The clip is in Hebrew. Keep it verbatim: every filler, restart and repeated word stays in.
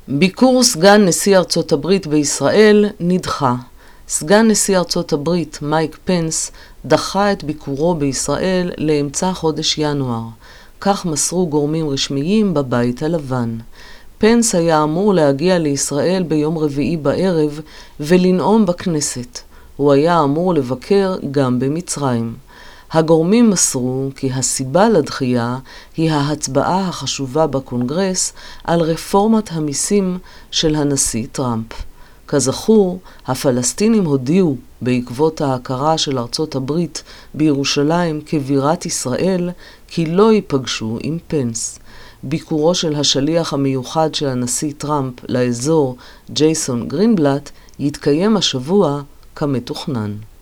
ביקור סגן נשיא ארצות הברית בישראל נדחה. סגן נשיא ארצות הברית מייק פנס דחה את ביקורו בישראל לאמצע חודש ינואר. כך מסרו גורמים רשמיים בבית הלבן. פנס היה אמור להגיע לישראל ביום רביעי בערב ולנאום בכנסת. הוא היה אמור לבקר גם במצרים. הגורמים מסרו כי הסיבה לדחייה היא ההצבעה החשובה בקונגרס על רפורמת המיסים של הנשיא טראמפ. כזכור, הפלסטינים הודיעו בעקבות ההכרה של ארצות הברית בירושלים כבירת ישראל כי לא ייפגשו עם פנס. ביקורו של השליח המיוחד של הנשיא טראמפ לאזור, ג'ייסון גרינבלט, יתקיים השבוע כמתוכנן.